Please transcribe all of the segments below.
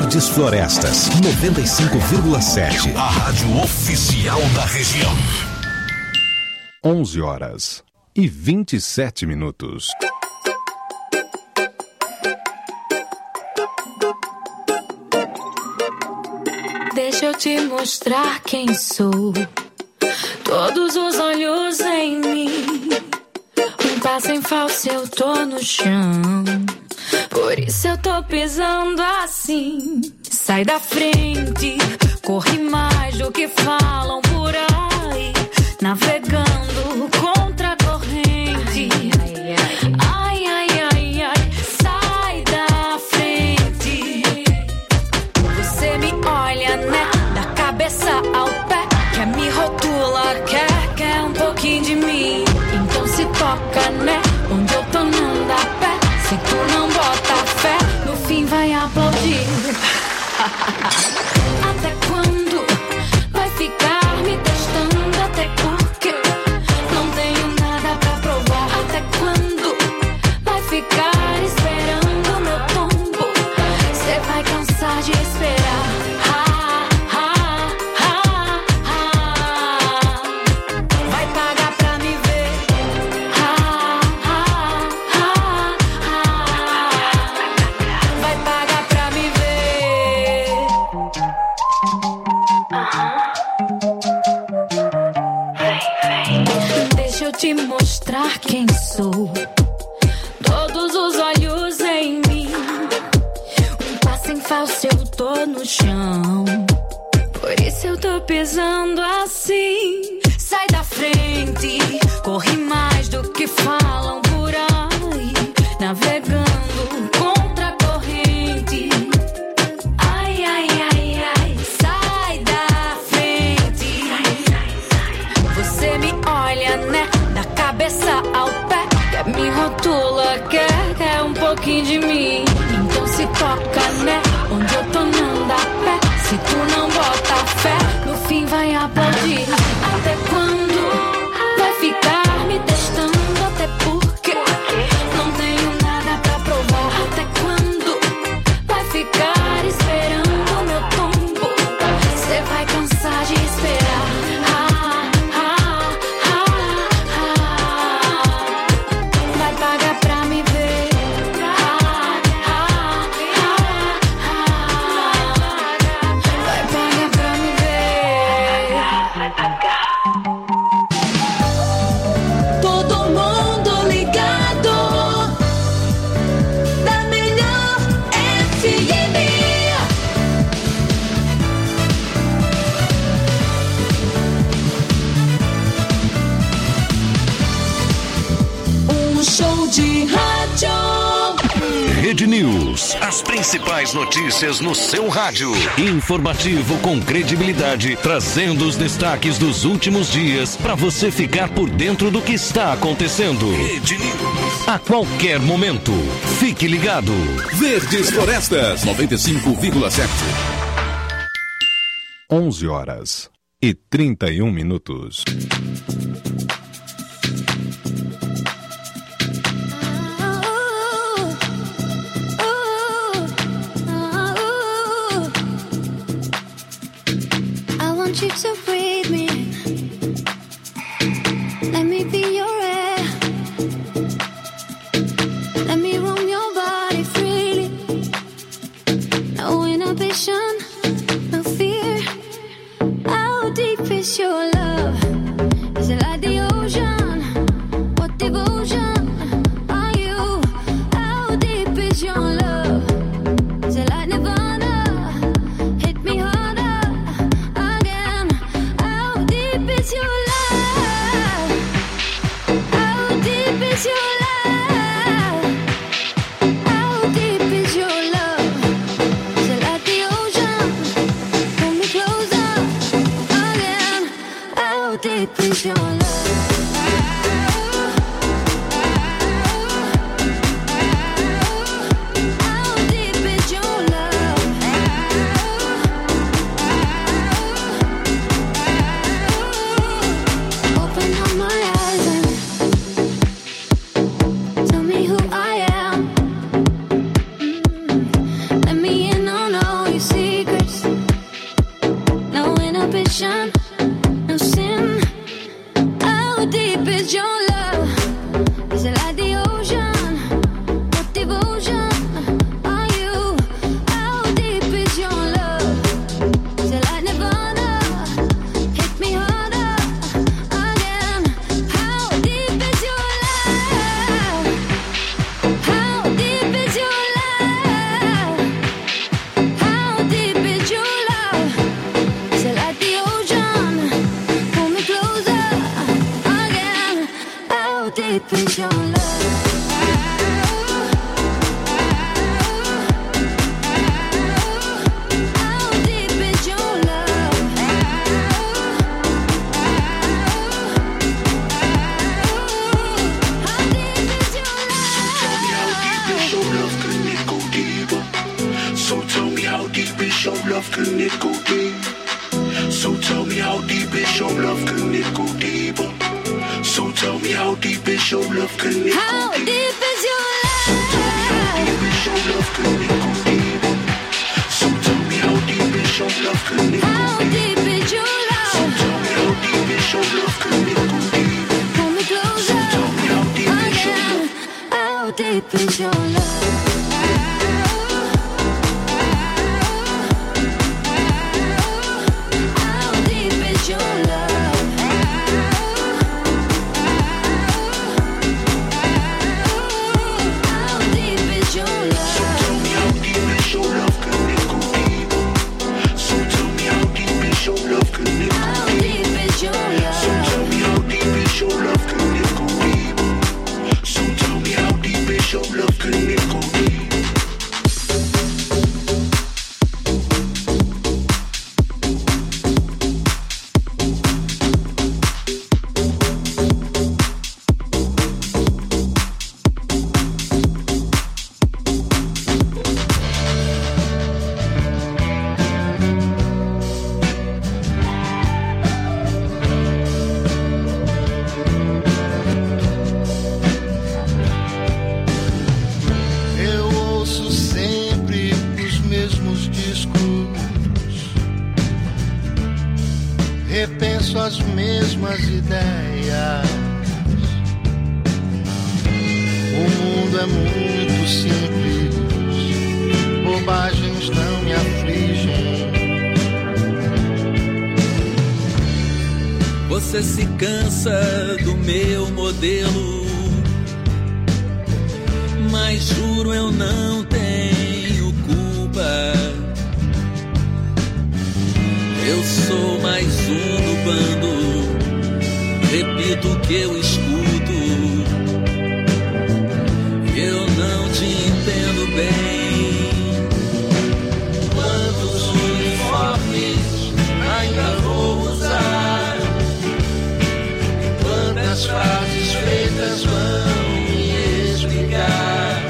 Verdes Florestas, 95,7. A rádio oficial da região. 11h27. Deixa eu te mostrar quem sou. Todos os olhos em mim. Um passo em falso, eu tô no chão. Por isso eu tô pisando assim. Sai da frente, corre mais do que falam por aí. Navegando contra a corrente. Ai, ai, ai, ai. Sai da frente. Você me olha, né? Da cabeça ao pé. Quer me rotula, quer um pouquinho de mim. Então se toca, né? Onde eu tô não dá pé. Se tu não bota fé, no fim vai aplaudir. Até quando vai ficar me testando? Até porque não tenho nada pra provar. Até quando vai ficar esperando meu tombo? Cê vai cansar de esperar. Vai pagar pra me ver. Vai pagar pra me ver. Deixa eu te mostrar quem sou. Todos os olhos em mim. Um passo em falso, eu tô no chão. Por isso eu tô pisando assim. Sai da frente, corre mais do que falam por aí. Navegando contra a corrente. Ai, ai, ai, ai. Sai da frente. Você me olha, né? Da cabeça ao pé. Quer me rotula, quer um pouquinho de mim. Então se toca, né? Onde eu tô não dá pé. Se tu não bota fé, no fim vai aplaudir. Até quando vai ficar me testando? Até porque não tenho nada pra provar. Até quando vai ficar esperando meu tombo? Cê vai cansar de esperar. Vai pagar pra me ver. Vai pagar pra me ver. Todo mundo ligado na melhor FM. Um show de rádio. Rede News. As principais notícias no seu rádio. Informativo com credibilidade, trazendo os destaques dos últimos dias para você ficar por dentro do que está acontecendo. Rede News. A qualquer momento. Fique ligado. Verdes Florestas, 95,7. 11h31. I want you to breathe me. Let me be your air. Let me roam your body freely. No inhibition, no fear. How deep is your love? Is it like the Você se cansa do meu modelo, mas juro eu não tenho culpa. Eu sou mais um no bando, repito o que eu escuto. Eu não te entendo bem. Quantos uniformes ainda vou usar? Quantas frases feitas vão me explicar?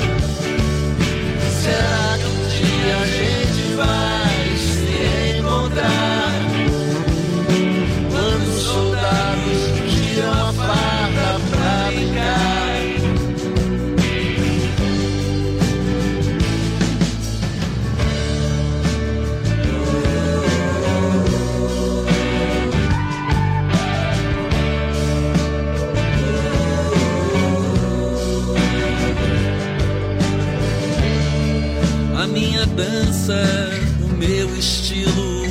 Será que um dia a gente vai se encontrar? Quando os soldados tiram a farda pra brincar? A minha dança, o meu estilo,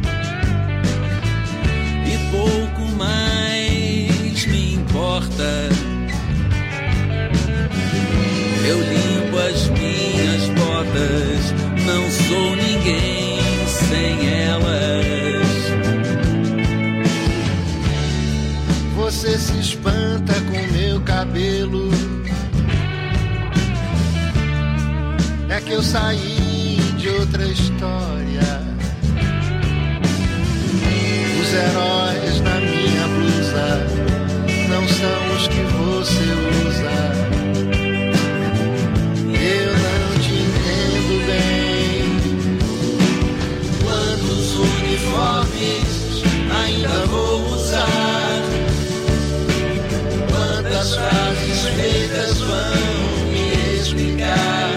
e pouco mais me importa. Eu limpo as minhas botas, não sou ninguém sem elas. Você se espanta com meu cabelo, é que eu saí de outra história. Os heróis na minha blusa não são os que você usa. Eu não te entendo bem. Quantos uniformes ainda vou usar? Quantas frases feitas vão me explicar?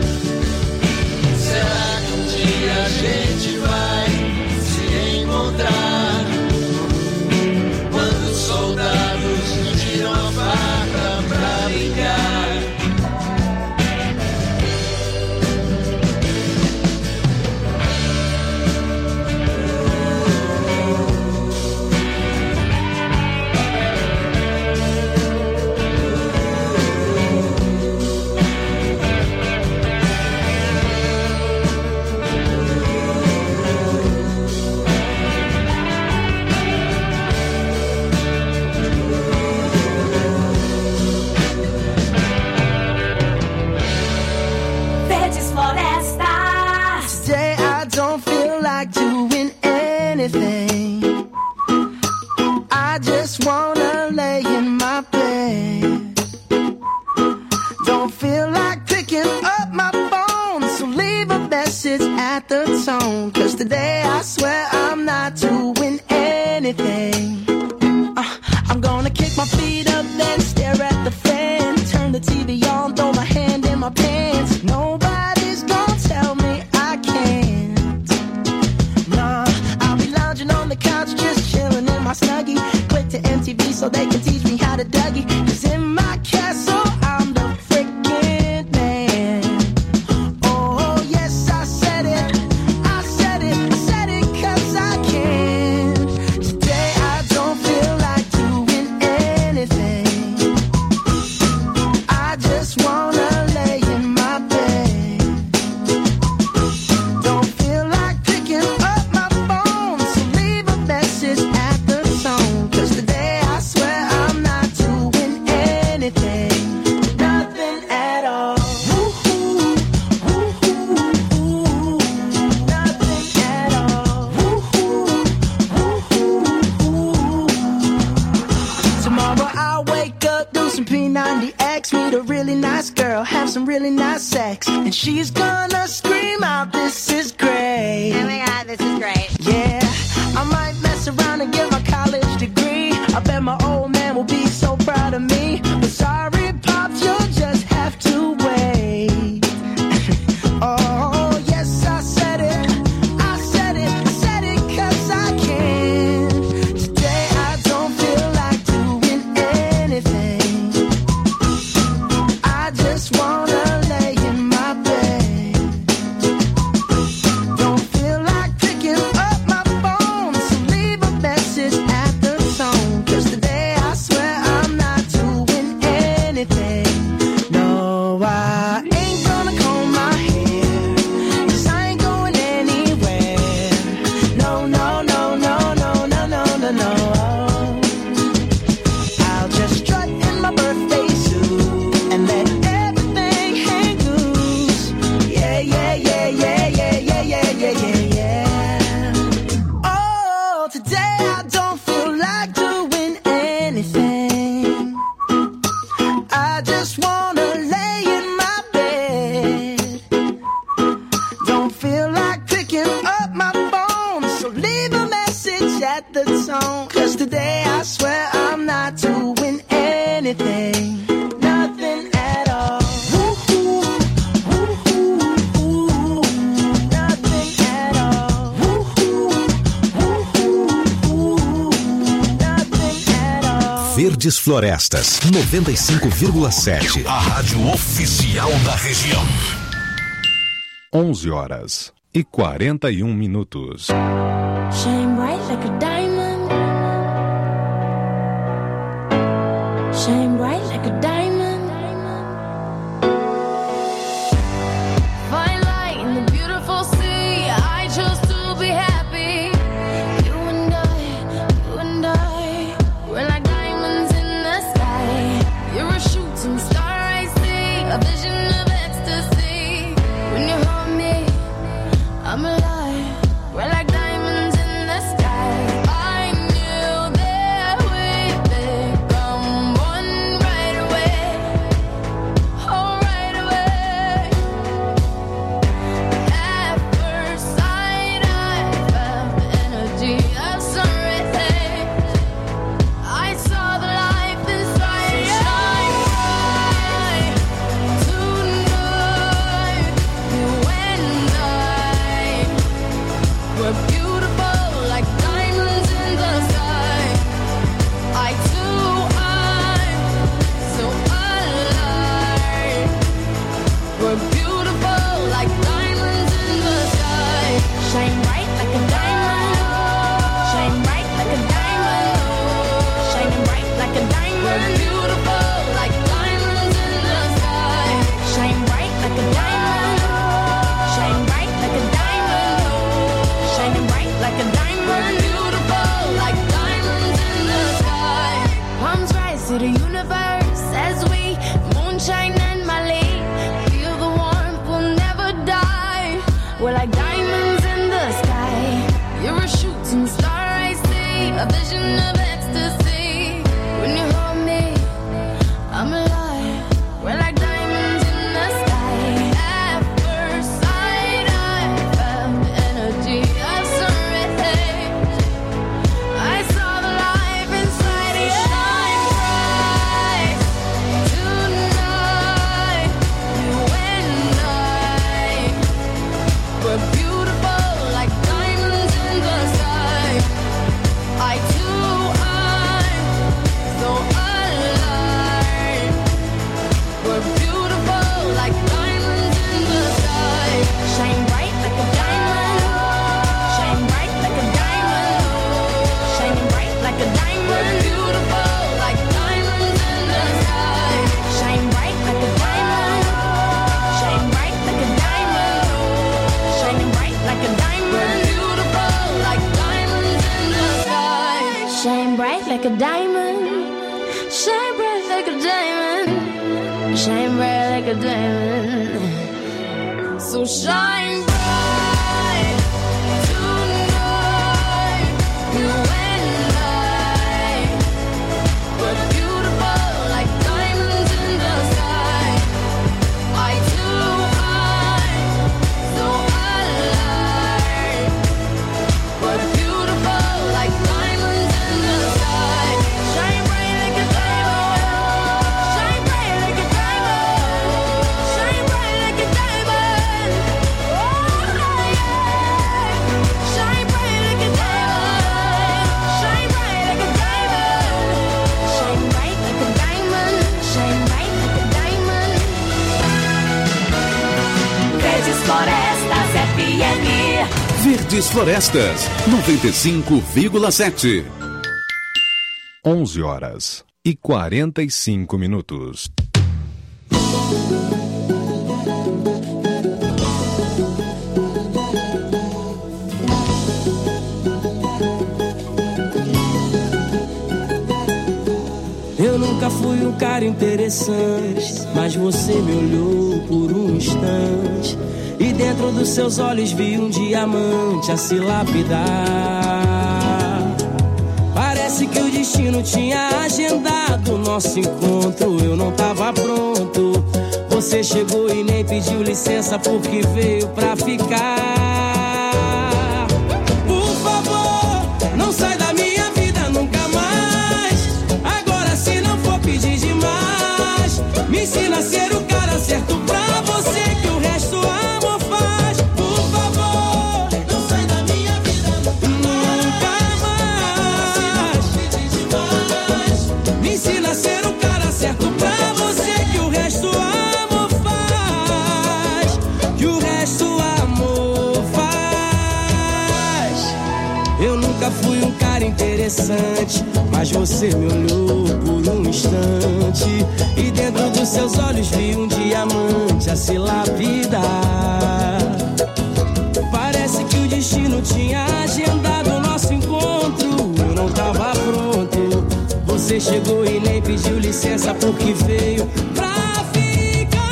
Será que um dia a gente vai se encontrar? Quando os soldados tiram a faca pra brincar? anything. I just wanna lay in my bed. Don't feel like picking up my phone, so leave a message at the tone. 'Cause today I swear I'm not doing anything. I'm gonna kick my feet up, then stare at the fan. Turn the TV on, throw my hand in my pants. Nobody's gonna tell me I can't. Nah, I'll be lounging on the couch, just chilling in my Snuggie. Click to MTV so they can teach me how to Dougie. 'Cause in my castle, I'm the freaking man. Oh, yes, I said it. I said it. I said it 'cause I can. Today I don't feel like doing anything. I just wanna lay in my bed. Don't feel like picking up my phone, so leave a message at the tone. 'Cause today I swear I'm not doing anything. Nothing at all. Woo-hoo, woo-hoo, woo-hoo. Nothing at all. Woo-hoo, woo-hoo, woo-hoo. Tomorrow I'll wake up, do some P90X, meet a really nice girl, have some really nice sex, and she's gonna scream out, "This is great." Oh my God, this is great. Yeah, I might mess around and get my college degree. I bet my old man will be so proud of me. But sorry, Pops, you'll just have to wait. Oh, yes, I said it. I said it. I said it 'cause I can. Today I don't feel like doing anything. I just wanna lay in my bed. Don't feel like picking up my phone, so leave a message at the tone. 'Cause today I swear I'm not doing anything. No, I ain't gonna comb my hair, 'cause I ain't going anywhere. No, no, no, no, no, no, no, no, no. I'll just strut in my birthday suit and let everything hang loose. Yeah, yeah, yeah, yeah, yeah, yeah, yeah, yeah, yeah, yeah. Oh, today I don't feel like doing anything. I just wanna lay in my bed. Don't feel like picking up my phone, so leave a message at the tone. 'Cause today I swear I'm not doing anything. Nothing at all. Woo-hoo, woo-hoo, woo-hoo. Nothing at all. Woo-hoo, woo-hoo, woo-hoo. Nothing at all. Verdes Florestas, 95,7. A rádio oficial da região. 11h41. Shine bright like a diamond. Shine bright like a diamond. Fine light in the beautiful sea. I chose to be happy. You and I, we're like diamonds in the sky. You're a shooting star, I see, a vision of ecstasy. When you hold me, I'm alive. We're like diamonds in the sky. I knew that we'd become one right away. Oh, right away. At first sight, I felt the energy of sun rays. I saw the life inside. So shine bright tonight. You and I, we're beautiful like diamonds in the sky. I too, I'm so alive. We're beautiful like diamonds in the sky. Shine bright like a diamond. Shine bright like a diamond. Shining bright like a diamond. We're beautiful like diamonds in the sky. Shine bright like a diamond. Shine bright like a diamond. Shining bright like a diamond. We're beautiful like diamonds in the sky. Palms rise to the universe as we moonshine and Mali. Feel the warmth, we'll never die. We're like diamonds in the sky. You're a shooting star. like a diamond. Shine bright like a diamond. Shine bright like a diamond. So shine bright tonight. You and I, we're beautiful like diamonds in the sky. Eye to eye, so alive. We're beautiful like diamonds in the sky. Shine bright like a diamond. Shine bright like a diamond. Shine bright like a diamond. Oh yeah. Shine bright like a diamond. Shine bright like a diamond. Shine bright like a diamond. Shine bright like a diamond. Verdes Florestas FM. Verdes Florestas, 95,7. 11h45. Eu nunca fui um cara interessante, mas você me olhou por um instante e dentro dos seus olhos vi um diamante a se lapidar. Parece que o destino tinha agendado o nosso encontro. Eu não tava pronto. Você chegou e nem pediu licença porque veio pra ficar. Por favor, não sai da minha vida nunca mais. Agora se não for pedir demais, me ensina a ser o cara certo pra você, que o resto o amor faz. Por favor, não sai da minha vida nunca mais. Me ensina a ser o cara certo pra você, que o resto o amor faz. Que o resto o amor faz. Eu nunca fui um cara interessante, mas você me olhou por um instante e dentro dos seus olhos vi um diamante a se lapidar. Parece que o destino tinha agendado o nosso encontro. Eu não tava pronto. Você chegou e nem pediu licença porque veio pra ficar.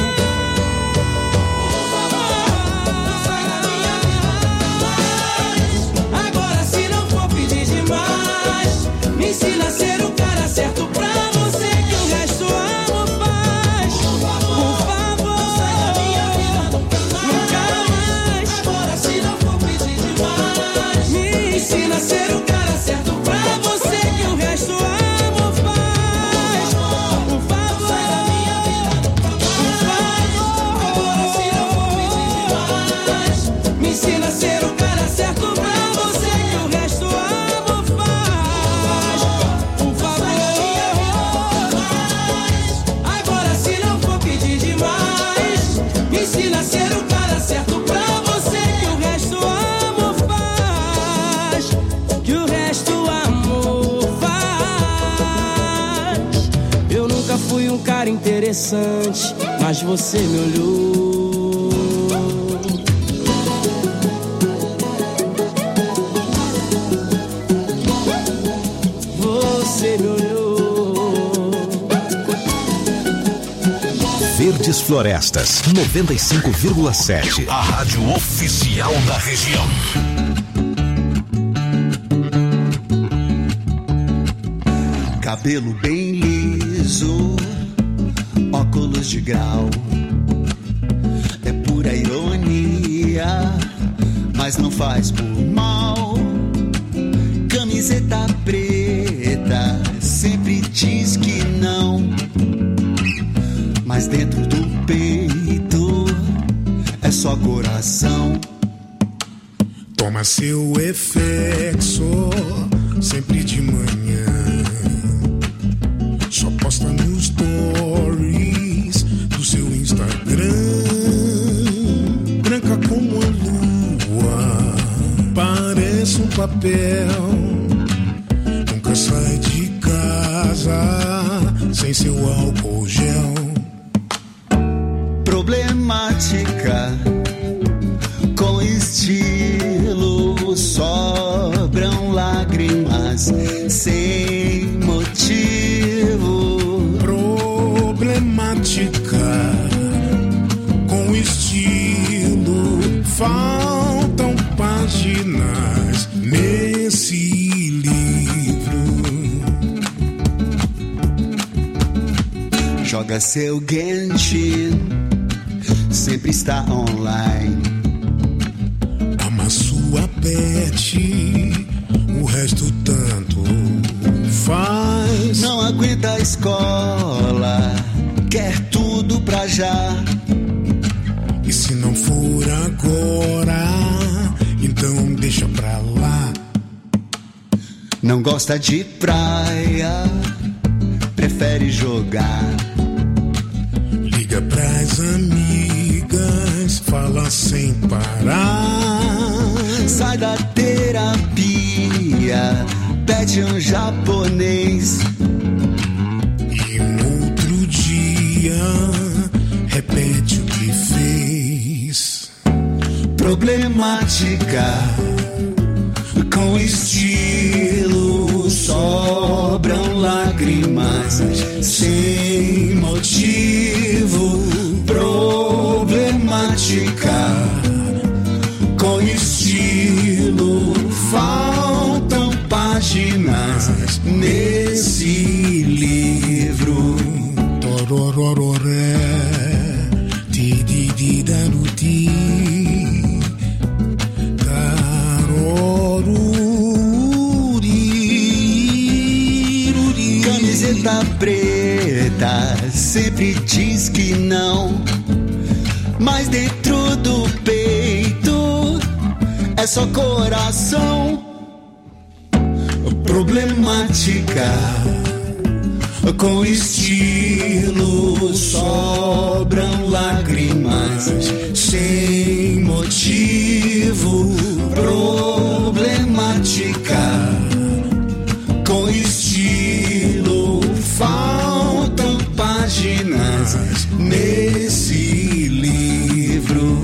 Agora se não for pedir demais, me ensina a ser o cara certo pra você, que o resto o amor faz. Por favor, nunca mais. Agora se não for pedir demais, me ensina a ser o cara certo pra você, que o resto o amor faz. Por favor, por favor. Agora se não for pedir demais, me ensina a ser o cara certo pra você, que o resto o amor faz. Por favor, agora se não for pedir demais, me ensina a ser o cara certo pra você, que o resto o amor faz. Que o resto o amor faz. Eu nunca fui um cara interessante, mas você me olhou. Você me olhou. Verdes Florestas, 95,7. A rádio oficial da região. Cabelo bem liso, óculos de grau. É pura ironia, mas não faz por mal. Camiseta preta, sempre diz que não, mas dentro do peito é só coração. Toma seu Effexor sempre de manhã. Só posta nos stories do seu Instagram. Branca como a lua, parece um papel. Nunca sai de casa sem seu álcool gel. Problemática, com estilo, só sobram lágrimas sem motivo. Problemática com estilo, faltam páginas nesse livro. Joga seu Genshin, sempre está online. Ama sua pet, o resto tanto faz. Não aguenta a escola, quer tudo pra já. E se não for agora, então deixa pra lá. Não gosta de praia, prefere jogar. Liga pras amigas, fala sem parar. Sai da terapia, pede um japonês. E no outro dia, repete o que fez. Problemática com estilo, sobram lágrimas sem motivo. Problemática com estilo, faltam páginas nesse livro. Tororororé, tidididaruti, caroruri. Camiseta preta sempre diz que não, mas dentro do peito é só coração. Problemática com estilo, sobram lágrimas sem motivo. Problemática com estilo, faltam páginas nesse livro.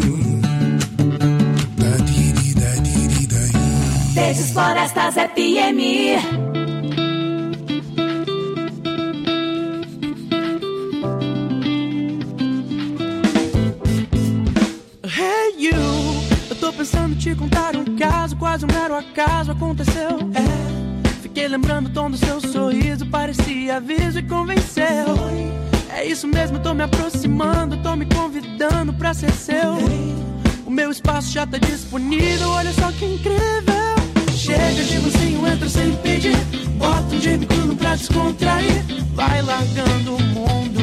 Verdes Florestas FM. Pensando em te contar um caso, quase um mero acaso aconteceu. Fiquei lembrando o tom do seu sorriso, parecia aviso e convenceu. É isso mesmo, tô me aproximando, tô me convidando pra ser seu. O meu espaço já tá disponível, olha só que incrível. Chega de mansinho, entra sem pedir, bota um Jimmy Cruno pra descontrair, vai largando o mundo.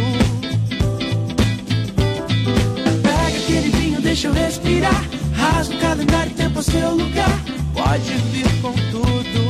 Pega aquele vinho, deixa eu respirar, rasga o calendário, tempo ao seu lugar, pode vir com tudo.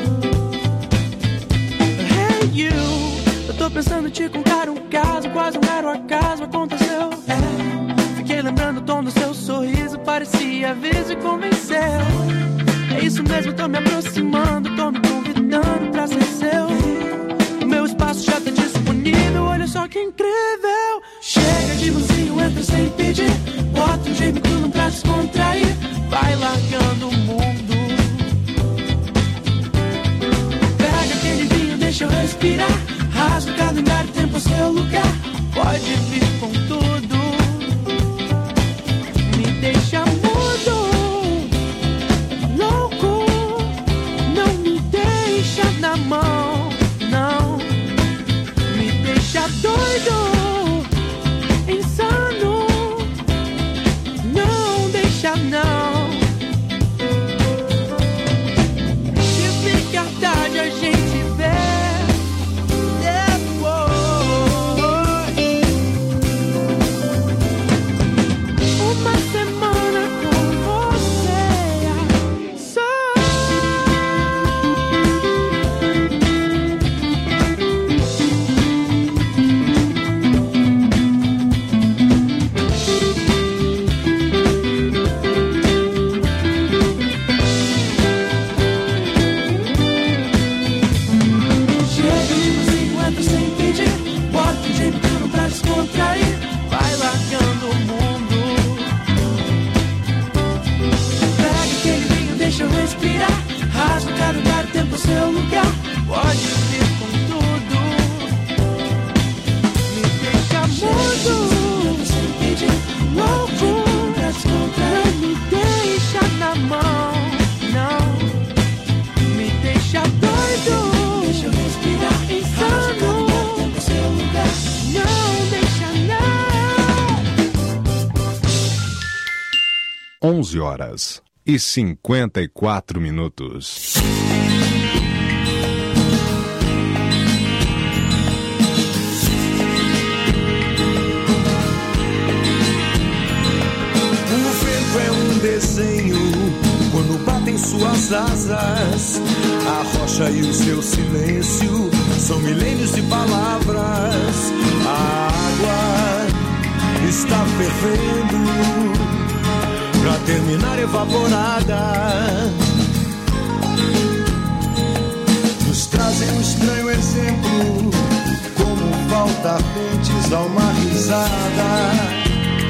Hey you, eu tô pensando em te contar um caso, quase um mero acaso aconteceu. Fiquei lembrando o tom do seu sorriso, parecia aviso e convenceu. É isso mesmo, tô me aproximando, tô me convidando pra ser seu. O meu espaço já tá disponível, olha só que incrível. Chega de mansinho, entra sem pedir, bota um Jimmy Cruno pra descontrair, vai largando o mundo. Pega aquele vinho, deixa eu respirar, rasga o calendário, tempo ao seu lugar, pode vir com tudo. Me deixa mudo, louco, não me deixa na mão, não. Me deixa doido, 11h54. Desenho, quando batem suas asas, a rocha e o seu silêncio são milênios de palavras. A água está fervendo pra terminar evaporada. Nos trazem um estranho exemplo, como faltar dentes a uma risada.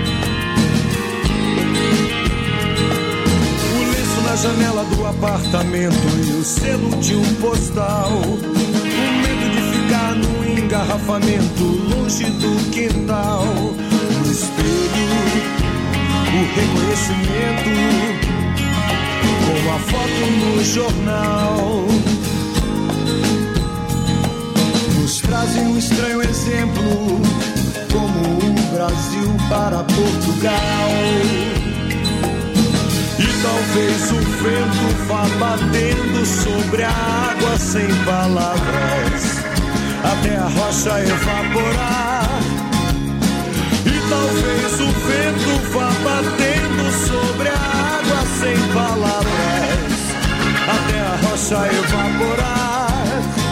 Na janela do apartamento e o selo de um postal, o medo de ficar no engarrafamento longe do quintal. No espelho, o reconhecimento com a foto no jornal. Nos trazem um estranho exemplo, como o Brasil para Portugal. E talvez o vento vá batendo sobre a água sem palavras, até a rocha evaporar. E talvez o vento vá batendo sobre a água sem palavras, até a rocha evaporar.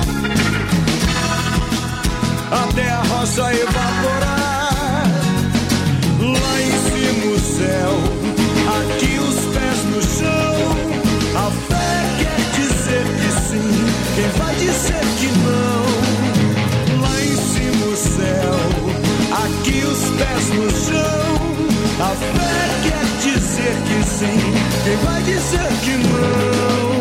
Até a rocha evaporar. Lá em cima o céu, aqui os pés no chão. A fé quer dizer que sim, quem vai dizer que não? Lá em cima o céu, aqui os pés no chão. A fé quer dizer que sim, quem vai dizer que não?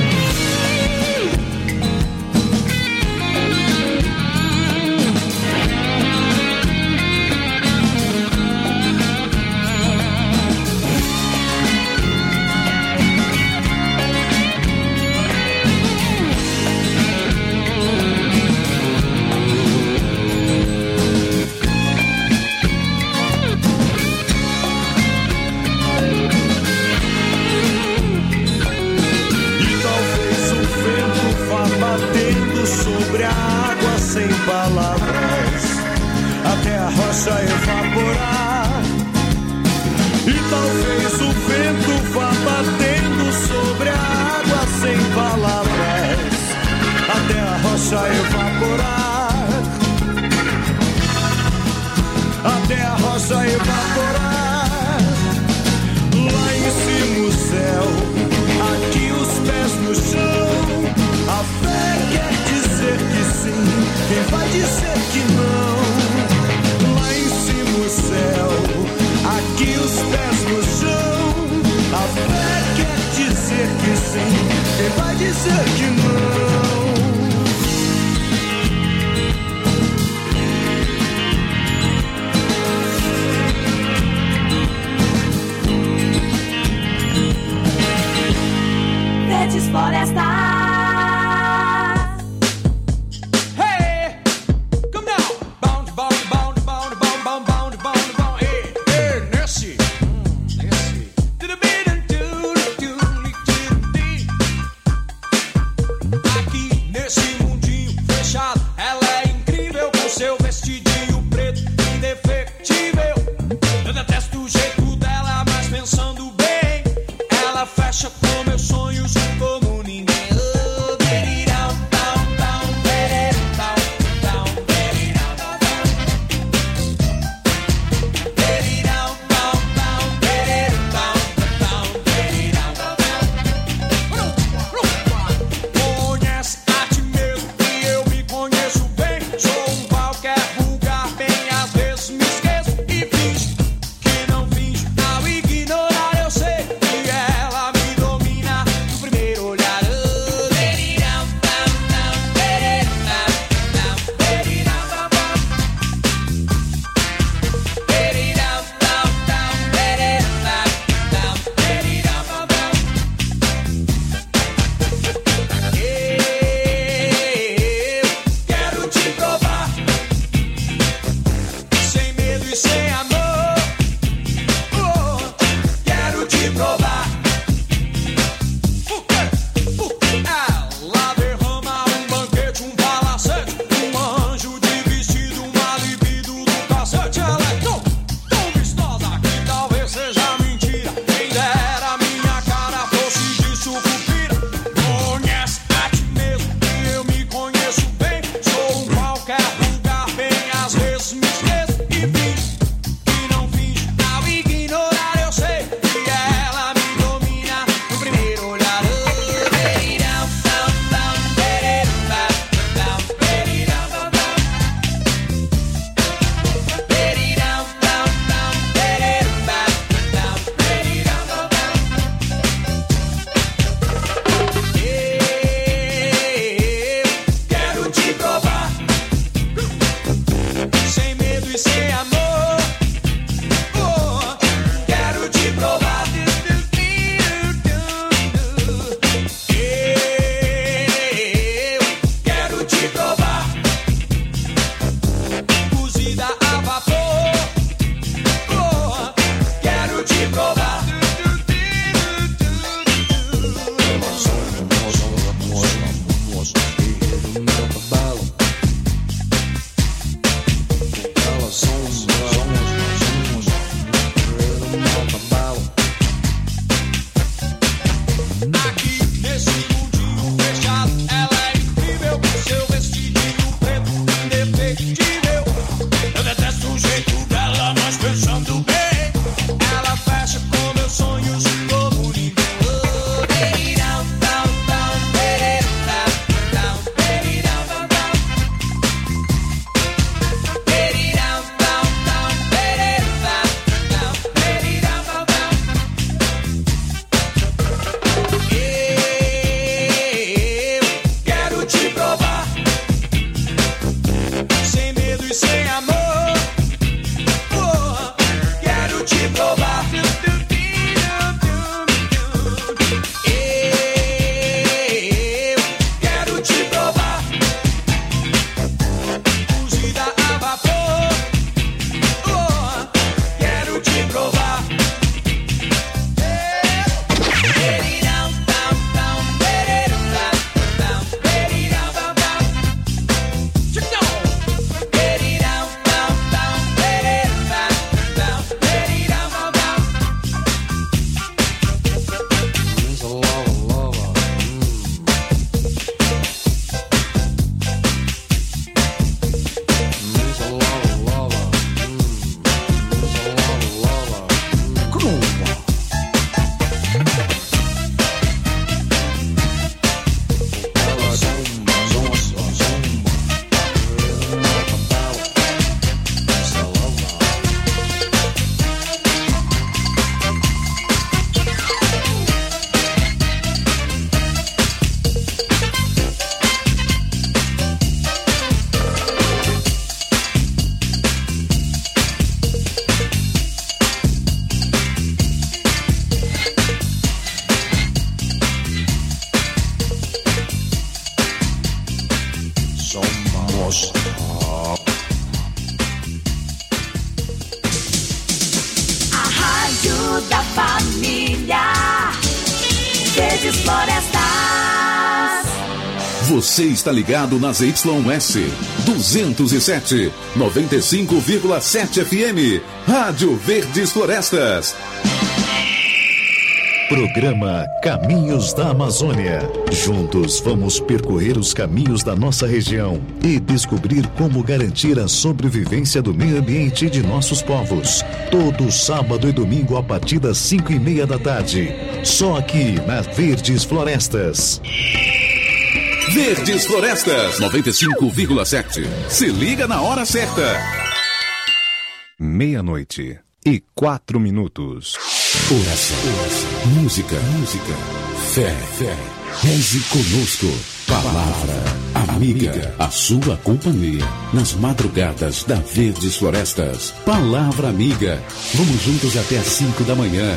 Sobre a água sem palavras, até a rocha evaporar. E talvez o vento vá batendo sobre a água sem palavras, até a rocha evaporar. Até a rocha evaporar. Lá em cima o céu, aqui os pés no chão. A fé quer dizer que sim, quem vai dizer que não? Lá em cima o céu, aqui os pés no chão. A fé quer dizer que sim, quem vai dizer que não? Verdes Floresta. quando vê, ela fecha com meus sonhos como ninguém. Sem amor, oh, quero te provar. Eu quero te provar. Cozida a vapor, oh, quero te provar. A rádio da família. Verdes Florestas. Você está ligado nas YS 207, 95,7 FM. Rádio Verdes Florestas. Programa Caminhos da Amazônia. Juntos vamos percorrer os caminhos da nossa região e descobrir como garantir a sobrevivência do meio ambiente de nossos povos. Todo sábado e domingo a partir das 5:30 da tarde. Só aqui na Verdes Florestas. Verdes Florestas 95,7. Se liga na hora certa. 00:04. Oração, música, fé. Reze conosco. Palavra amiga, a sua companhia nas madrugadas da Verdes Florestas. Palavra amiga. Vamos juntos até às 5 da manhã.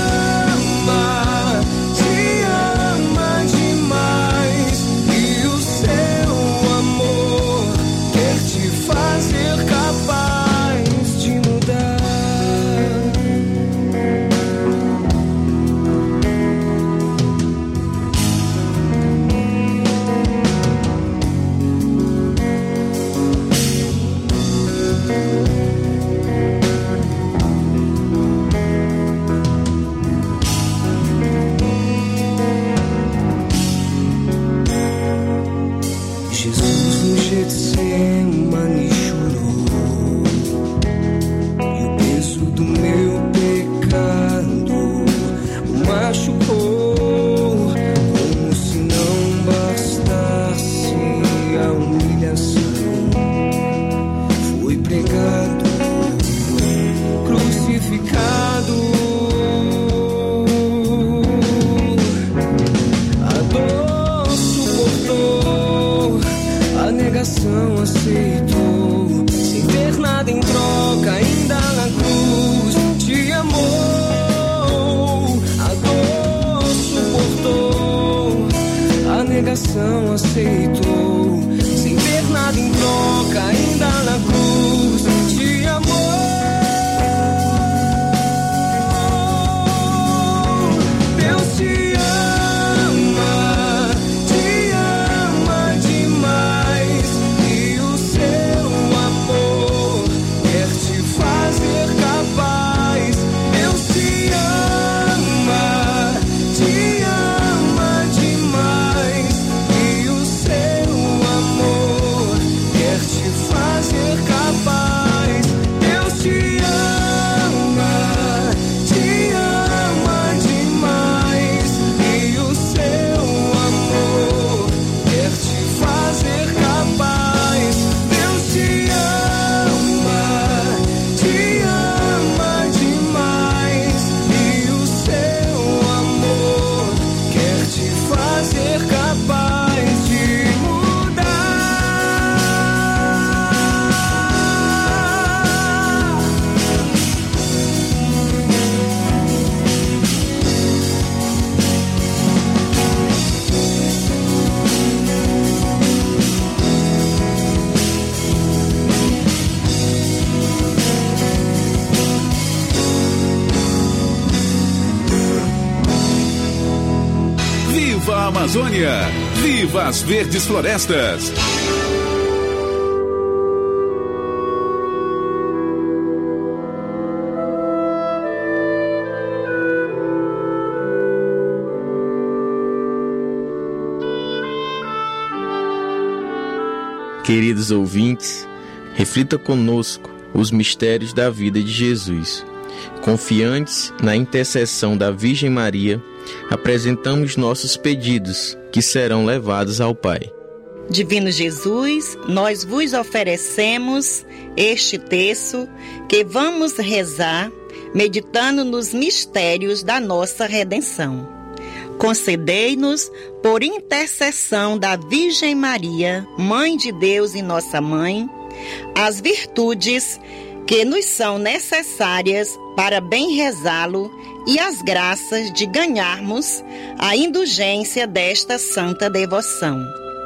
E o redenção aceitou, sem ver nada em troca, ainda na cruz te amou. Deus te ama demais, e o seu amor quer te fazer capaz. Deus te ama demais, e o seu amor quer te fazer capaz. Deus te ama demais, e o seu amor quer te fazer capaz. Deus te ama demais, e o seu amor quer te fazer capaz de Viva a Amazônia! Viva as verdes florestas! Queridos ouvintes, reflita conosco os mistérios da vida de Jesus. Confiantes na intercessão da Virgem Maria, apresentamos nossos pedidos, que serão levados ao Pai. Divino Jesus, nós vos oferecemos este terço que vamos rezar, meditando nos mistérios da nossa redenção. Concedei-nos, por intercessão da Virgem Maria, Mãe de Deus e nossa Mãe, as virtudes que nos são necessárias para bem rezá-lo e as graças de ganharmos a indulgência desta santa devoção.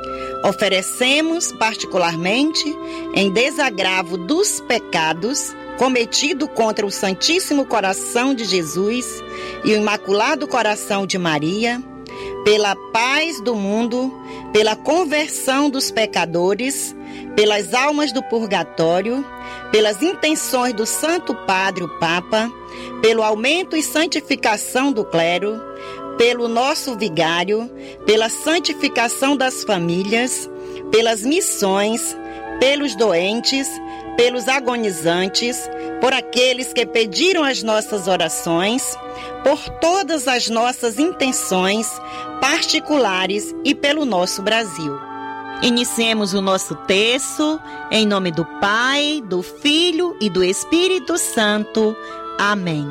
Oferecemos particularmente, em desagravo dos pecados cometido contra o Santíssimo Coração de Jesus e o Imaculado Coração de Maria, pela paz do mundo, pela conversão dos pecadores, pelas almas do purgatório, pelas intenções do Santo Padre, o Papa, pelo aumento e santificação do clero, pelo nosso vigário, pela santificação das famílias, pelas missões, pelos doentes, pelos agonizantes, por aqueles que pediram as nossas orações, por todas as nossas intenções particulares e pelo nosso Brasil. Iniciemos o nosso terço, em nome do Pai, do Filho e do Espírito Santo. Amém.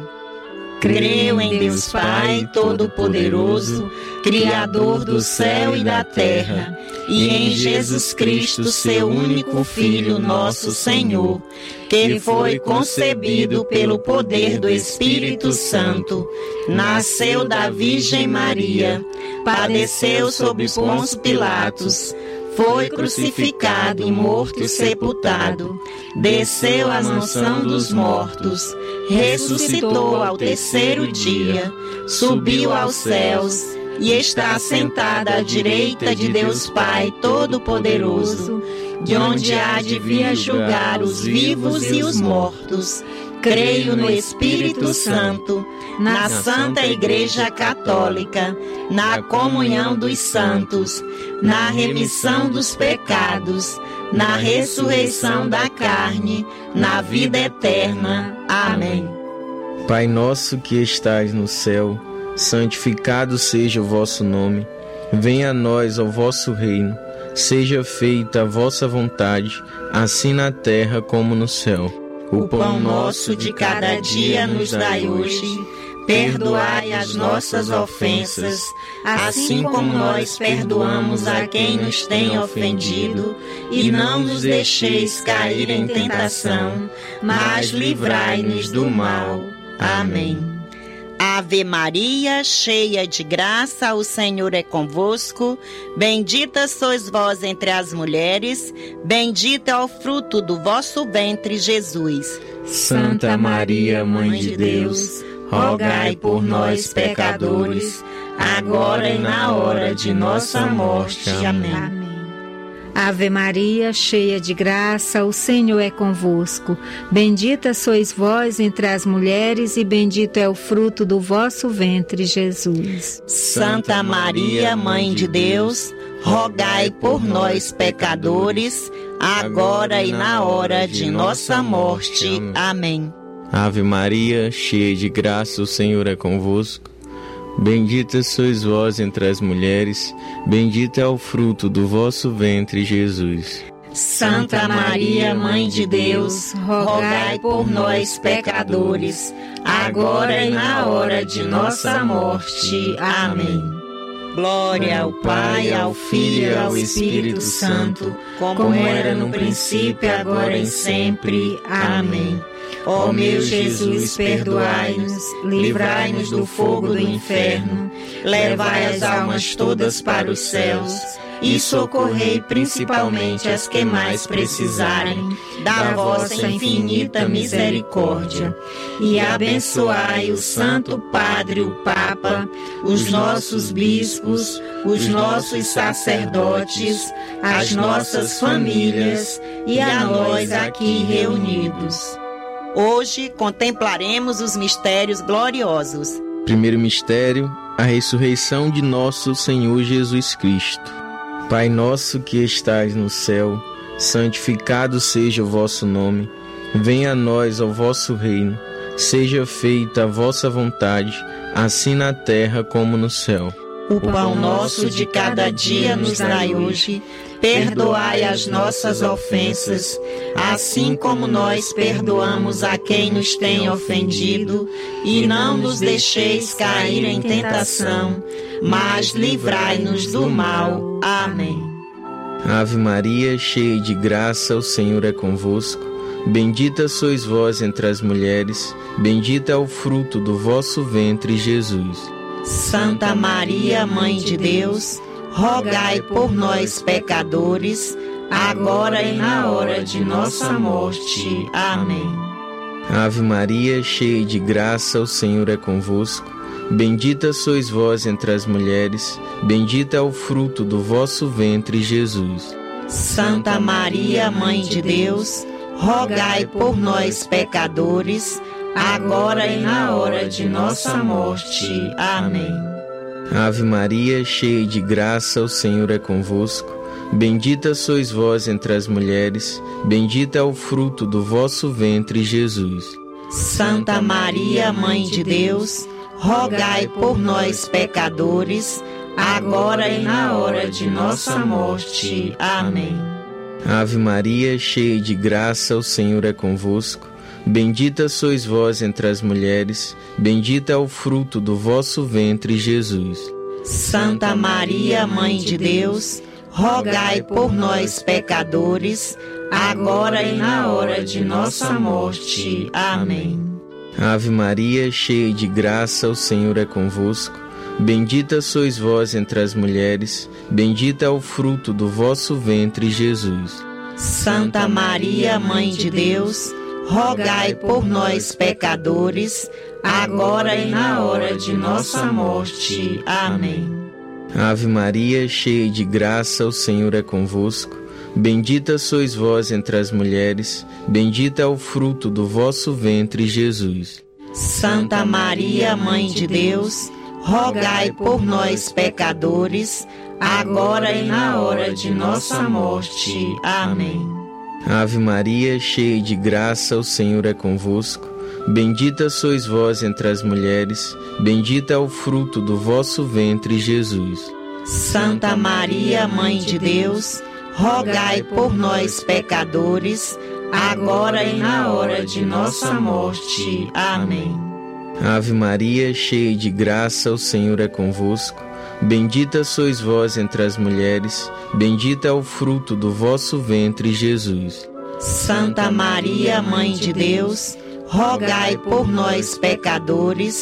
Creio em Deus Pai Todo-Poderoso, Criador do céu e da terra, e em Jesus Cristo, seu único Filho, nosso Senhor, que foi concebido pelo poder do Espírito Santo, nasceu da Virgem Maria, padeceu sob Pôncio Pilatos, foi crucificado e morto e sepultado, desceu à mansão dos mortos, ressuscitou ao terceiro dia, subiu aos céus e está assentado à direita de Deus Pai Todo-Poderoso, de onde há de vir julgar os vivos e os mortos. Creio no Espírito Santo, na Santa Igreja Católica, na comunhão dos santos, na remissão dos pecados, na ressurreição da carne, na vida eterna. Amém. Pai nosso que estais no céu, santificado seja o vosso nome. Venha a nós o vosso reino. Seja feita a vossa vontade, assim na terra como no céu. O pão nosso de cada dia nos dai hoje. Perdoai as nossas ofensas, assim como nós perdoamos a quem nos tem ofendido. E não nos deixeis cair em tentação, mas livrai-nos do mal. Amém. Ave Maria, cheia de graça, o Senhor é convosco. Bendita sois vós entre as mulheres, bendito é o fruto do vosso ventre, Jesus. Santa Maria, Mãe de Deus, rogai por nós, pecadores, agora e na hora de nossa morte. Amém. Ave Maria, cheia de graça, o Senhor é convosco. Bendita sois vós entre as mulheres e bendito é o fruto do vosso ventre, Jesus. Santa Maria, Mãe de Deus, rogai por nós, pecadores, agora e na hora de nossa morte. Amém. Ave Maria, cheia de graça, o Senhor é convosco. Bendita sois vós entre as mulheres, bendito é o fruto do vosso ventre, Jesus. Santa Maria, Mãe de Deus, rogai por nós, pecadores, agora e na hora de nossa morte. Amém. Glória ao Pai, ao Filho e ao Espírito Santo, como era no princípio, agora e sempre. Amém. Ó meu Jesus, perdoai-nos, livrai-nos do fogo do inferno, levai as almas todas para os céus e socorrei principalmente as que mais precisarem da vossa infinita misericórdia. E abençoai o Santo Padre, o Papa, os nossos bispos, os nossos sacerdotes, as nossas famílias e a nós aqui reunidos. Hoje contemplaremos os mistérios gloriosos. Primeiro mistério, a ressurreição de nosso Senhor Jesus Cristo. Pai nosso que estais no céu, santificado seja o vosso nome. Venha a nós o vosso reino. Seja feita a vossa vontade, assim na terra como no céu. O pão nosso de cada dia nos dai hoje. Perdoai as nossas ofensas, assim como nós perdoamos a quem nos tem ofendido, e não nos deixeis cair em tentação, mas livrai-nos do mal. Amém. Ave Maria, cheia de graça, o Senhor é convosco. Bendita sois vós entre as mulheres, bendito é o fruto do vosso ventre, Jesus. Santa Maria, Mãe de Deus, rogai por nós, pecadores, agora e na hora de nossa morte. Amém. Ave Maria, cheia de graça, o Senhor é convosco. Bendita sois vós entre as mulheres, bendito é o fruto do vosso ventre, Jesus. Santa Maria, Mãe de Deus, rogai por nós, pecadores, agora e na hora de nossa morte. Amém. Ave Maria, cheia de graça, o Senhor é convosco. Bendita sois vós entre as mulheres, bendito é o fruto do vosso ventre, Jesus. Santa Maria, Mãe de Deus, rogai por nós, pecadores, agora e na hora de nossa morte. Amém. Ave Maria, cheia de graça, o Senhor é convosco. Bendita sois vós entre as mulheres, bendito é o fruto do vosso ventre, Jesus. Santa Maria, Mãe de Deus, rogai por nós, pecadores, agora e na hora de nossa morte. Amém. Ave Maria, cheia de graça, o Senhor é convosco. Bendita sois vós entre as mulheres, bendito é o fruto do vosso ventre, Jesus. Santa Maria, Mãe de Deus, rogai por nós, pecadores, agora e na hora de nossa morte. Amém. Ave Maria, cheia de graça, o Senhor é convosco. Bendita sois vós entre as mulheres, bendito é o fruto do vosso ventre, Jesus. Santa Maria, Mãe de Deus, rogai por nós, pecadores, agora e na hora de nossa morte. Amém. Ave Maria, cheia de graça, o Senhor é convosco. Bendita sois vós entre as mulheres, bendito é o fruto do vosso ventre, Jesus. Santa Maria, Mãe de Deus, rogai por nós, pecadores, agora e na hora de nossa morte. Amém. Ave Maria, cheia de graça, o Senhor é convosco. Bendita sois vós entre as mulheres, bendito é o fruto do vosso ventre, Jesus. Santa Maria, Mãe de Deus, rogai por nós, pecadores,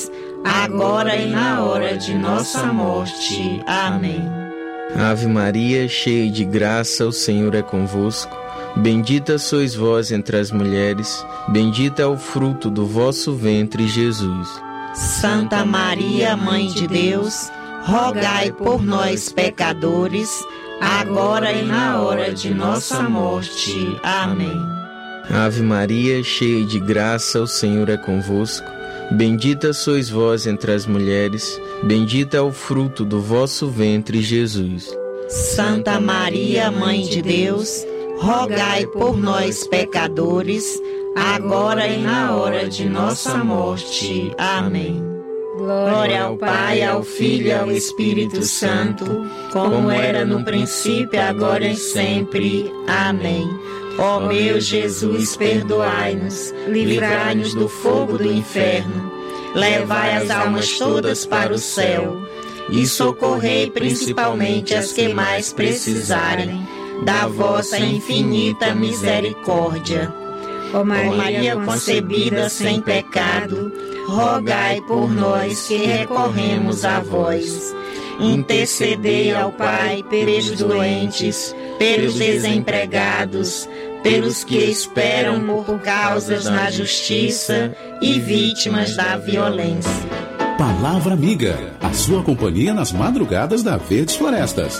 agora e na hora de nossa morte. Amém. Ave Maria, cheia de graça, o Senhor é convosco. Bendita sois vós entre as mulheres, bendito é o fruto do vosso ventre, Jesus. Santa Maria, Mãe de Deus, rogai por nós, pecadores, agora e na hora de nossa morte. Amém. Ave Maria, cheia de graça, o Senhor é convosco. Bendita sois vós entre as mulheres, bendito é o fruto do vosso ventre, Jesus. Santa Maria, Mãe de Deus, rogai por nós, pecadores, agora e na hora de nossa morte. Amém. Glória ao Pai, ao Filho e ao Espírito Santo, como era no princípio, agora e sempre. Amém. Ó meu Jesus, perdoai-nos, livrai-nos do fogo do inferno, levai as almas todas para o céu e socorrei principalmente as que mais precisarem da vossa infinita misericórdia. Ó Maria concebida sem pecado, rogai por nós que recorremos a vós. Intercedei ao Pai pelos doentes, pelos desempregados, pelos que esperam por causas na justiça e vítimas da violência. Palavra Amiga, a sua companhia nas madrugadas da Verdes Florestas.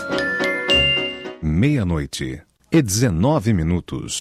12:19.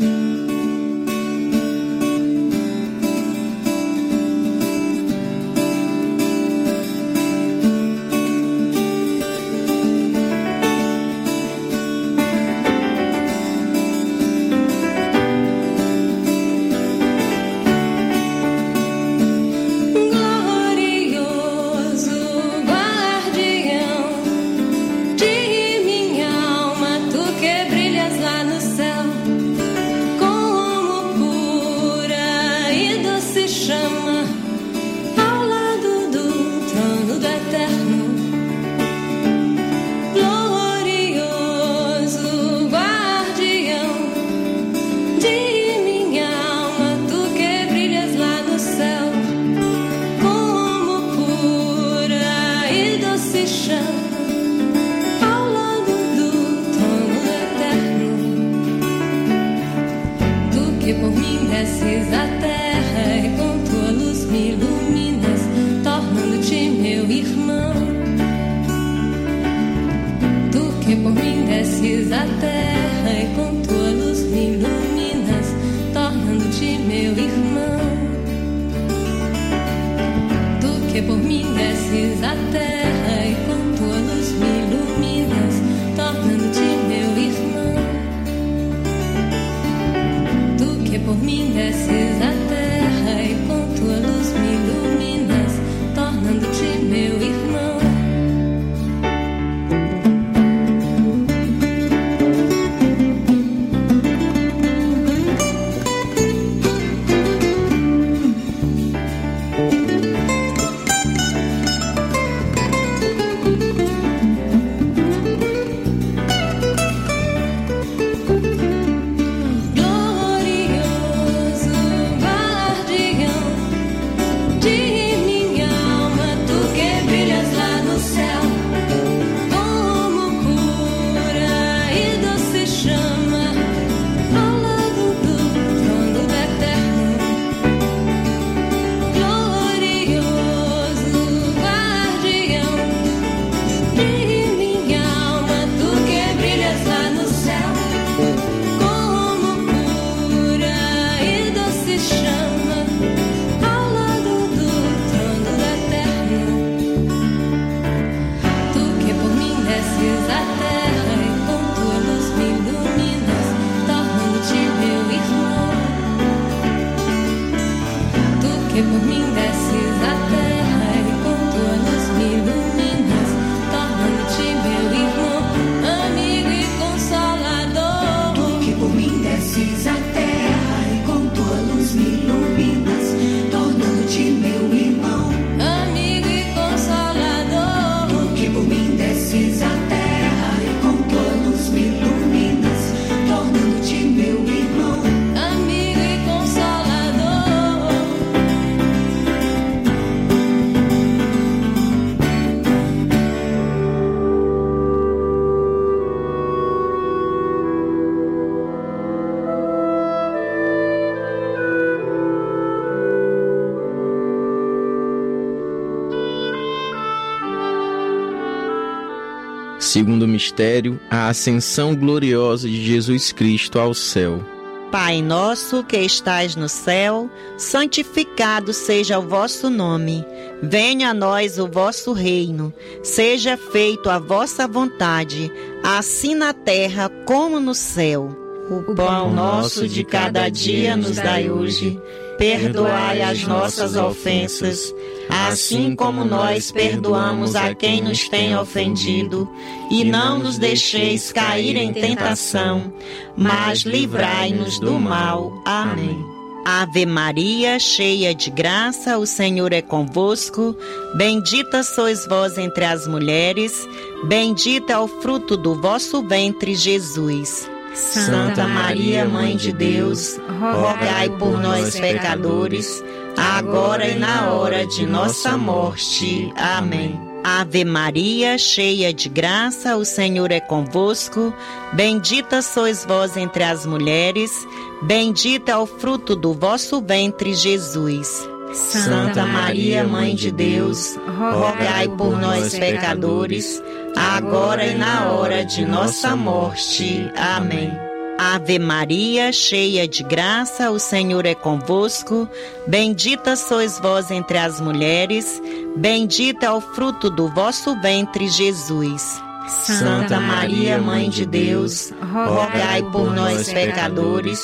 Segundo mistério, a ascensão gloriosa de Jesus Cristo ao céu. Pai nosso que estais no céu, santificado seja o vosso nome. Venha a nós o vosso reino. Seja feito a vossa vontade, assim na terra como no céu. O pão nosso de cada dia nos dai hoje. Perdoai as nossas ofensas, assim como nós perdoamos a quem nos tem ofendido. E não nos deixeis cair em tentação, mas livrai-nos do mal. Amém. Ave Maria, cheia de graça, o Senhor é convosco. Bendita sois vós entre as mulheres, bendito é o fruto do vosso ventre, Jesus. Santa Maria, Mãe de Deus, rogai por nós, pecadores, agora e na hora de nossa morte. Amém. Ave Maria, cheia de graça, o Senhor é convosco. Bendita sois vós entre as mulheres, bendito é o fruto do vosso ventre, Jesus. Santa Maria, Mãe de Deus, rogai por nós, pecadores, agora e na hora de nossa morte. Amém. Ave Maria, cheia de graça, o Senhor é convosco. Bendita sois vós entre as mulheres, bendito é o fruto do vosso ventre, Jesus. Santa Maria, Mãe de Deus, rogai por nós, pecadores,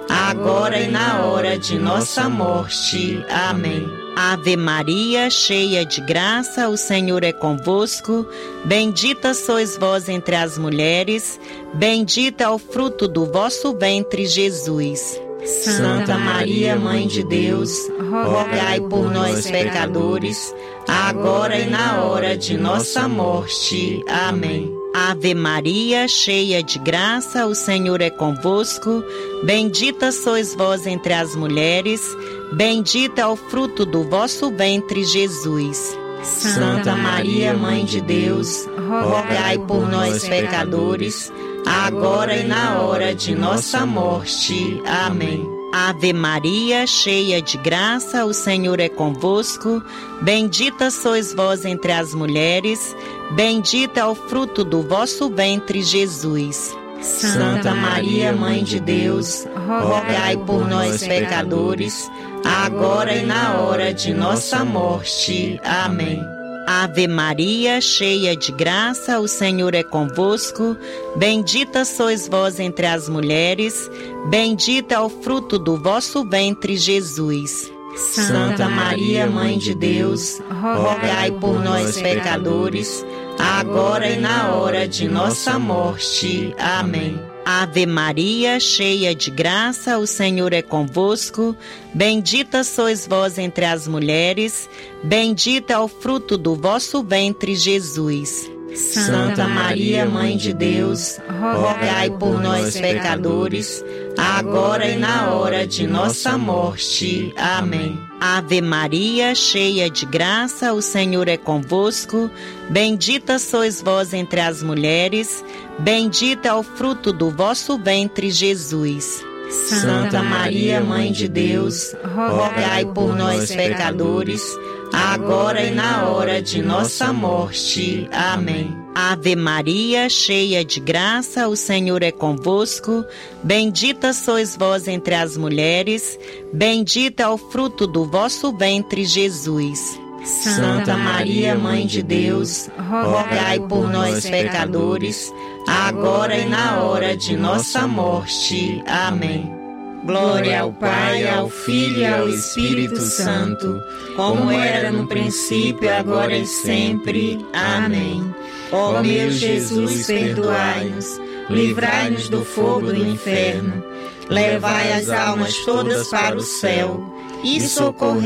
agora e na hora de nossa morte. Amém. Ave Maria, cheia de graça, o Senhor é convosco. Bendita sois vós entre as mulheres, bendito é o fruto do vosso ventre, Jesus. Santa Maria, Mãe de Deus, rogai por nós, pecadores, agora e na hora de nossa morte. Amém. Ave Maria, cheia de graça, o Senhor é convosco. Bendita sois vós entre as mulheres, bendito é o fruto do vosso ventre, Jesus. Santa Maria, Mãe de Deus, rogai por nós, pecadores, agora e na hora de nossa morte. Amém. Ave Maria, cheia de graça, o Senhor é convosco. Bendita sois vós entre as mulheres, bendito é o fruto do vosso ventre, Jesus. Santa Maria, Mãe de Deus, rogai por nós, pecadores, agora e na hora de nossa morte. Amém. Ave Maria, cheia de graça, o Senhor é convosco. Bendita sois vós entre as mulheres, bendito é o fruto do vosso ventre, Jesus. Santa Maria, Mãe de Deus, rogai por nós, pecadores, agora e na hora de nossa morte. Amém. Ave Maria, cheia de graça, o Senhor é convosco. Bendita sois vós entre as mulheres, bendito é o fruto do vosso ventre, Jesus. Santa Maria, Mãe de Deus, rogai por nós, pecadores, agora e na hora de nossa morte. Amém. Ave Maria, cheia de graça, o Senhor é convosco. Bendita sois vós entre as mulheres, bendito é o fruto do vosso ventre, Jesus. Santa Maria, Mãe de Deus, rogai por nós, pecadores, agora e na hora de nossa morte. Amém. Ave Maria, cheia de graça, o Senhor é convosco. Bendita sois vós entre as mulheres, bendito é o fruto do vosso ventre, Jesus. Santa Maria, Mãe de Deus, rogai por nós, pecadores, agora e na hora de nossa morte. Amém. Glória ao Pai, ao Filho e ao Espírito Santo, como era no princípio, agora e sempre. Amém. Ó meu Jesus, perdoai-nos, livrai-nos do fogo do inferno, levai as almas todas para o céu e socorrei